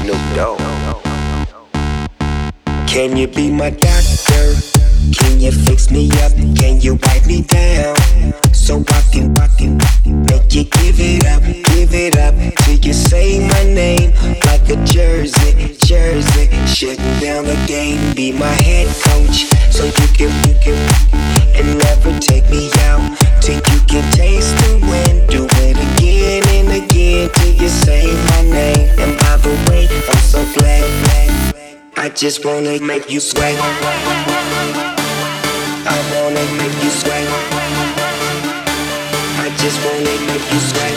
Snoop Dogg. Can you be my doctor? Can you fix me up? Can you wipe me down? So I can make you give it up till you say my name like a jersey. Shutting down the game, be my head coach, so you can and never take me out till you can taste the wind. Do it again and again till you say my name. And by the way, I'm so glad. I just wanna make you sweat. I wanna make you sweat. I just wanna make you sweat.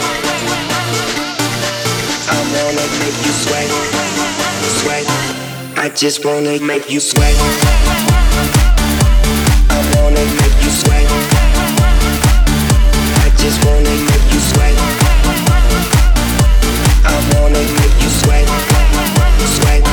I wanna make you sweat. I just wanna make you sweat. I wanna make you sweat. I just wanna make you sweat. I wanna make you sweat. Sweat.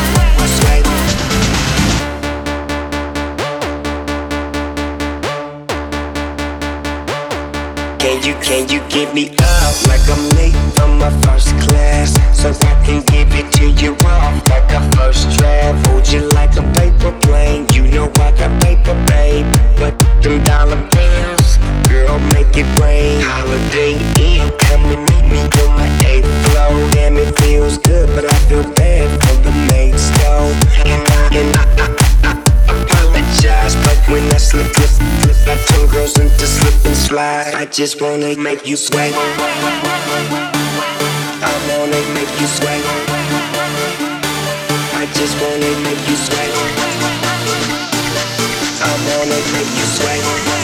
Can you give me up like I'm late from my first class, so I can give it to you off like a first draft? Hold you like a paper plane, you know I got paper, babe. But them dollar bills, girl, make it rain. Holiday Inn, come and meet me on my 8th floor. Damn, it feels good, but I feel bad for the mates, though. And I apologize, but when I slip, I turn girls into slip and slide. I just wanna make you sweat. I wanna make you sweat. I just wanna make you sweat. I wanna make you sweat.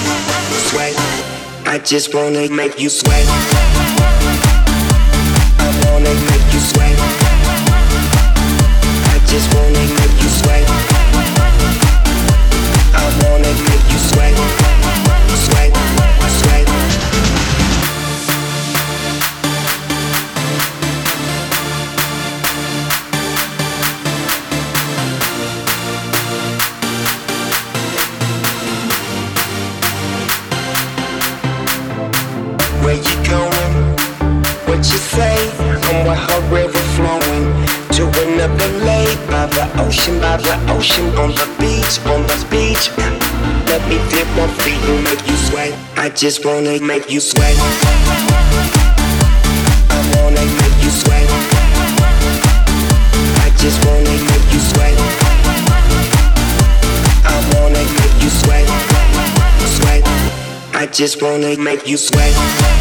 I just wanna make you sweat. I wanna make you sweat. I just wanna make you sweat. I wanna make you sweat. Where you going? What you say? I'm with her river flowing to another lake by the ocean, on the beach. Let me dip my feet and make you sweat. I just wanna make you sweat. I wanna make you sweat. I just wanna make you sweat. I wanna make you sweat. I just wanna make you sweat.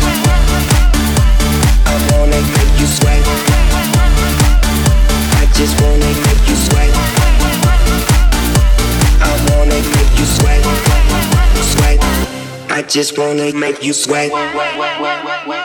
I wanna make you sweat. I just wanna make you sweat. I wanna make you sweat. I just wanna make you sweat.